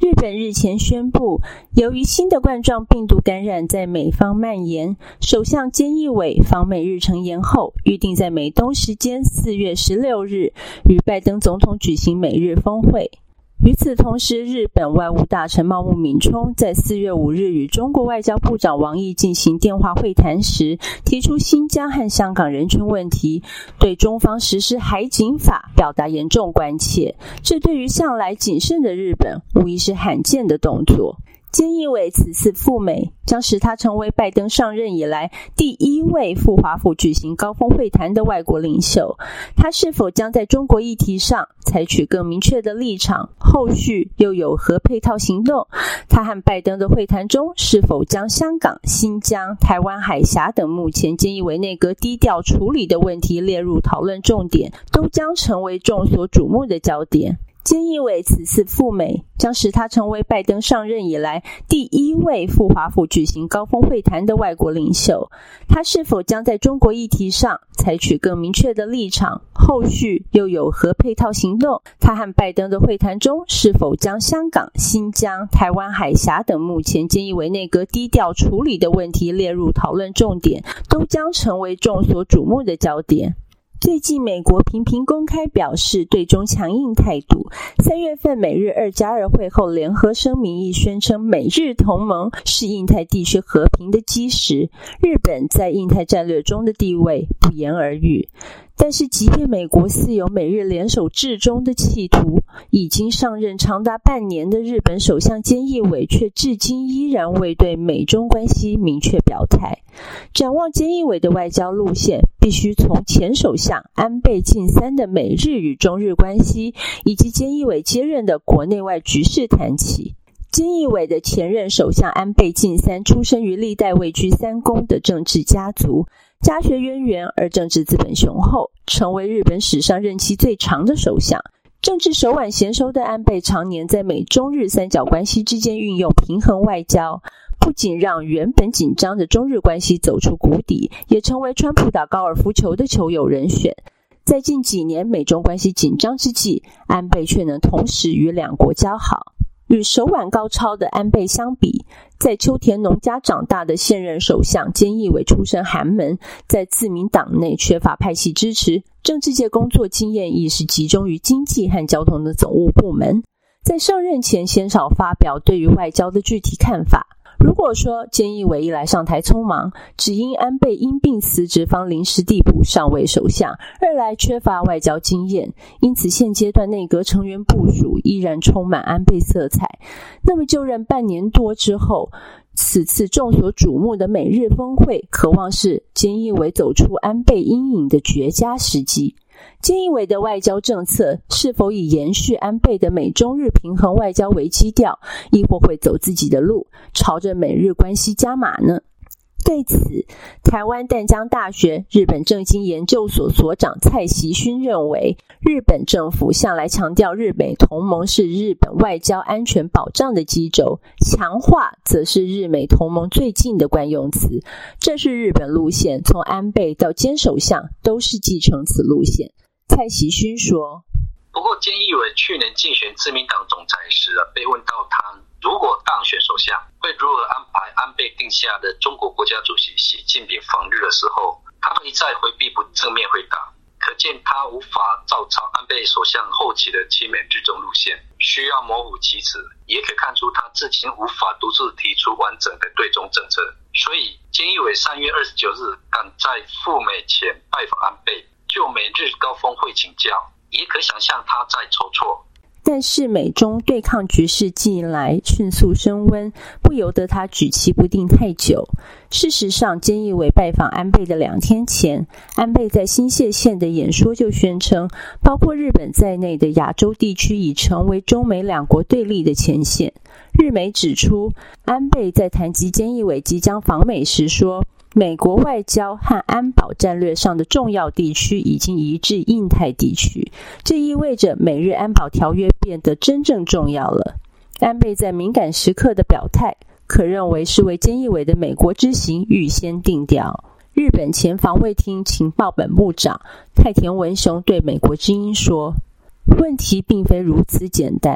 日本日前宣布，由于新的冠状病毒感染在美方蔓延，首相菅义伟访美日程延后，预定在美东时间4月16日与拜登总统举行美日峰会。与此同时，日本外务大臣茂木敏充在4月5日与中国外交部长王毅进行电话会谈时，提出新疆和香港人权问题，对中方实施海警法表达严重关切。这对于向来谨慎的日本，无疑是罕见的动作。菅义伟此次赴美，将使他成为拜登上任以来第一位赴华府举行高峰会谈的外国领袖。他是否将在中国议题上采取更明确的立场？后续又有何配套行动？他和拜登的会谈中，是否将香港、新疆、台湾海峡等目前菅义伟内阁低调处理的问题列入讨论重点，都将成为众所瞩目的焦点。菅义伟此次赴美，将使他成为拜登上任以来第一位赴华府举行高峰会谈的外国领袖。他是否将在中国议题上采取更明确的立场？后续又有何配套行动？他和拜登的会谈中，是否将香港、新疆、台湾海峡等目前菅义伟内阁低调处理的问题列入讨论重点，都将成为众所瞩目的焦点。最近美国频频公开表示对中强硬态度，3月份美日2+2会后联合声明亦宣称美日同盟是印太地区和平的基石，日本在印太战略中的地位不言而喻。但是即便美国似有美日联手制中的企图，已经上任长达半年的日本首相菅义伟却至今依然未对美中关系明确表态。展望菅义伟的外交路线，必须从前首相安倍晋三的美日与中日关系，以及菅义伟接任的国内外局势谈起。菅义伟的前任首相安倍晋三出生于历代位居三公的政治家族，家学渊源而政治资本雄厚，成为日本史上任期最长的首相。政治手腕娴熟的安倍常年在美中日三角关系之间运用平衡外交，不仅让原本紧张的中日关系走出谷底，也成为川普打高尔夫球的球友人选。在近几年美中关系紧张之际，安倍却能同时与两国交好。与手腕高超的安倍相比，在秋田农家长大的现任首相菅义伟出身寒门，在自民党内缺乏派系支持，政治界工作经验亦是集中于经济和交通的总务部门。在上任前鲜少发表对于外交的具体看法。如果说菅义伟一来上台匆忙，只因安倍因病辞职方临时递补上位首相，二来缺乏外交经验，因此现阶段内阁成员部署依然充满安倍色彩。那么就任半年多之后，此次众所瞩目的美日峰会，可望是菅义伟走出安倍阴影的绝佳时机。菅义伟的外交政策是否以延续安倍的美中日平衡外交为基调，亦或会走自己的路，朝着美日关系加码呢？对此，台湾淡江大学日本政经研究所所长蔡习勋认为，日本政府向来强调日美同盟是日本外交安全保障的基轴，强化则是日美同盟最近的惯用词。这是日本路线，从安倍到菅首相都是继承此路线。蔡习勋说， 不过菅义伟去年竞选自民党总裁时被问到他如果当选首相会如何安排安倍定下的中国国家主席习近平访日的时候，他一再回避不正面回答，可见他无法照抄安倍首相后期的亲美至中路线，需要模糊其词，也可看出他至今无法独自提出完整的对中政策。所以菅义伟3月29日赶在赴美前拜访安倍，就美日高峰会请教，也可想象他在筹措。 但是美中对抗局势近来迅速升温，不由得他举棋不定太久。事实上，菅义伟拜访安倍的2天前，安倍在新泻县的演说就宣称，包括日本在内的亚洲地区已成为中美两国对立的前线。日媒指出，安倍在谈及菅义伟即将访美时说，美国外交和安保战略上的重要地区已经移至印太地区，这意味着美日安保条约变得真正重要了。安倍在敏感时刻的表态，可认为是为菅义伟的美国之行预先定调。日本前防卫厅情报本部长太田文雄对美国之音说，问题并非如此简单，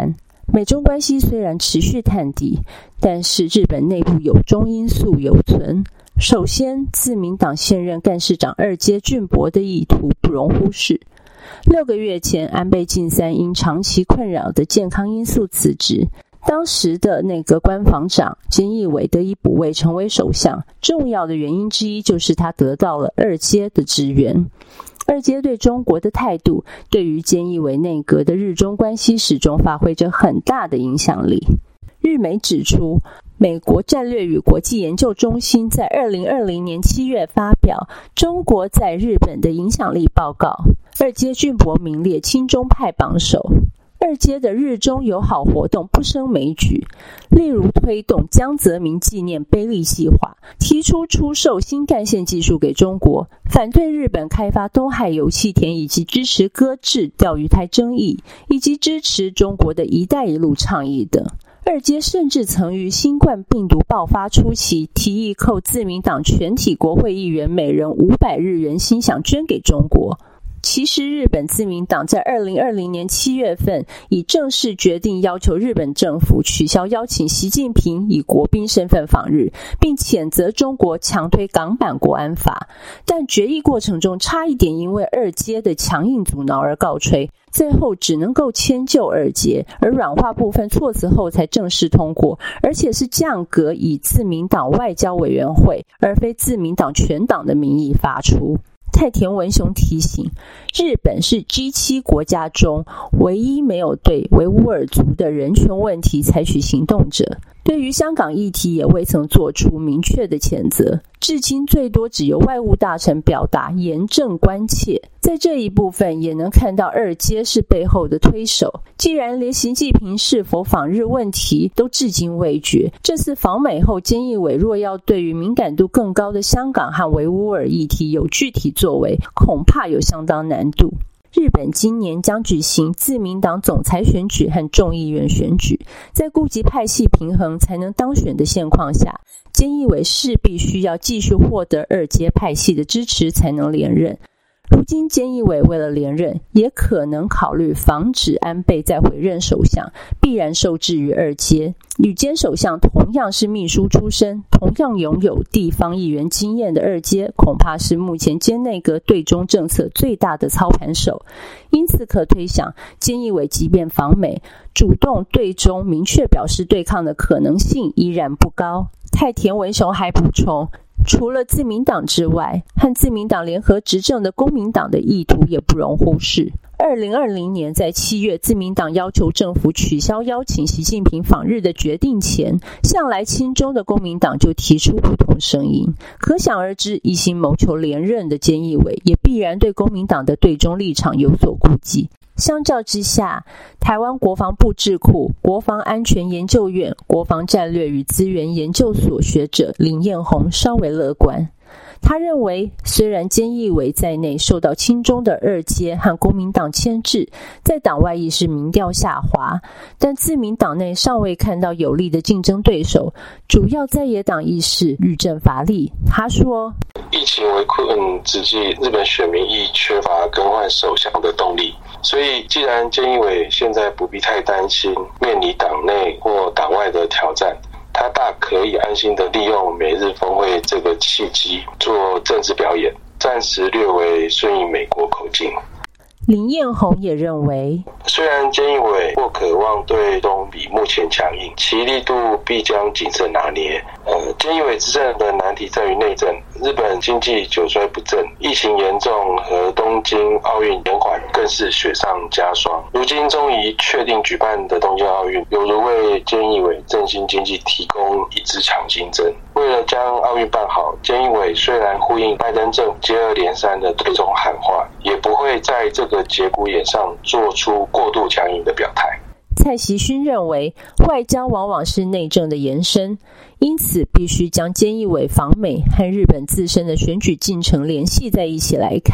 美中关系虽然持续探底，但是日本内部有中因素犹存。首先，自民党现任干事长二阶俊博的意图不容忽视。6个月前，安倍晋三因长期困扰的健康因素辞职，当时的内阁官房长菅义伟得以补位成为首相，重要的原因之一就是他得到了二阶的支援。二阶对中国的态度，对于菅义伟内阁的日中关系始终发挥着很大的影响力。日媒指出，美国战略与国际研究中心在2020年7月发表中国在日本的影响力报告，二阶俊博名列亲中派榜首。二阶的日中友好活动不胜枚举，例如推动江泽民纪念碑立计划，提出出售新干线技术给中国，反对日本开发东海油气田，以及支持搁置钓鱼台争议，以及支持中国的一带一路倡议等。二阶甚至曾于新冠病毒爆发初期提议扣自民党全体国会议员每人500日元薪饷捐给中国。其实日本自民党在2020年7月份已正式决定要求日本政府取消邀请习近平以国宾身份访日，并谴责中国强推港版国安法，但决议过程中差一点因为二阶的强硬阻挠而告吹，最后只能够迁就二阶，而软化部分措辞后才正式通过，而且是降格以自民党外交委员会而非自民党全党的名义发出。太田文雄提醒，日本是 G7 国家中唯一没有对维吾尔族的人权问题采取行动者，对于香港议题也未曾做出明确的谴责，至今最多只由外务大臣表达严正关切。在这一部分也能看到二阶是背后的推手，既然连习近平是否访日问题都至今未决，这次访美后菅义伟若要对于敏感度更高的香港和维吾尔议题有具体作为，恐怕有相当难度。日本今年将举行自民党总裁选举和众议院选举，在顾及派系平衡才能当选的现况下，菅义伟势必需要继续获得二阶派系的支持才能连任。如今菅义伟为了连任，也可能考虑防止安倍再回任首相，必然受制于二阶。与菅首相同样是秘书出身，同样拥有地方议员经验的二阶，恐怕是目前菅内阁对中政策最大的操盘手。因此可推想，菅义伟即便访美，主动对中明确表示对抗的可能性依然不高。太田文雄还补充，除了自民党之外，和自民党联合执政的公民党的意图也不容忽视。2020年在7月，自民党要求政府取消邀请习近平访日的决定前，向来亲中的公民党就提出不同声音。可想而知，一心谋求连任的菅义伟也必然对公民党的对中立场有所顾忌。相较之下，台湾国防部智库国防安全研究院国防战略与资源研究所学者林彦宏稍微乐观。他认为，虽然菅义伟在内受到亲中的二阶和国民党牵制，在党外亦是民调下滑，但自民党内尚未看到有力的竞争对手，主要在野党亦是愈阵乏力。他说， 疫情围困之际，日本选民亦缺乏更换首相的动力，所以既然菅义伟现在不必太担心面临党内或党外的挑战，他大可以安心的利用美日峰会这个契机做政治表演，暂时略为顺应美国口径。 林彦宏也认为， 虽然菅义伟或渴望对中比目前强硬，其力度必将谨慎拿捏。菅义伟执政的难题在于内政，日本经济久衰不振，疫情严重和东京奥运延缓更是雪上加霜。如今终于确定举办的东京奥运，犹如为菅义伟振兴经济提供一支强心针。为了将奥运办好，菅义伟虽然呼应拜登政府接二连三的对中喊话，也不会在这个节骨眼上做出过度强硬的表态。 蔡习勋认为，外交往往是内政的延伸，因此必须将菅义伟访美和日本自身的选举进程联系在一起来看。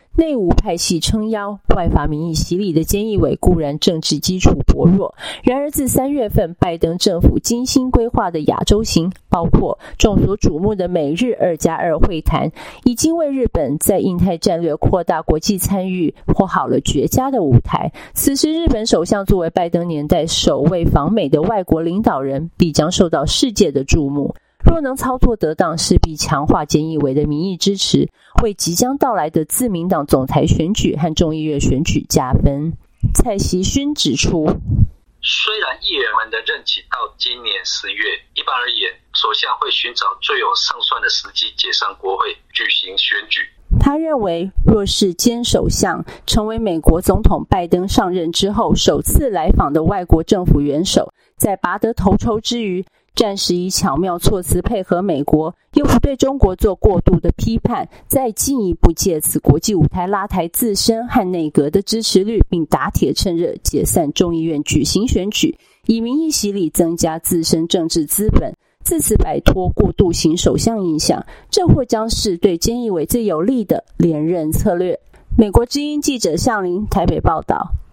内务派系撑腰，外法民意洗礼的菅义伟固然政治基础薄弱，然而自3月份拜登政府精心规划的亚洲行，包括众所瞩目的美日2+2会谈，已经为日本在印太战略扩大国际参与铺好了绝佳的舞台。此时日本首相作为拜登年代首位访美的外国领导人，必将受到世界的注目。若能操作得当，势必强化菅义伟的民意支持，为即将到来的自民党总裁选举和众议院选举加分。蔡锡勋指出， 虽然议员们的任期到今年10月，一般而言，首相会寻找最有胜算的时机解散国会，举行选举。 他认为，若是菅首相成为美国总统拜登上任之后首次来访的外国政府元首，在拔得头筹之余，暂时以巧妙措辞配合美国，又不对中国做过度的批判，再进一步借此国际舞台拉抬自身和内阁的支持率，并打铁趁热解散众议院举行选举，以民意洗礼增加自身政治资本，自此摆脱过渡型首相印象，这或将是对菅义伟最有利的连任策略。美国之音记者向林台北报道。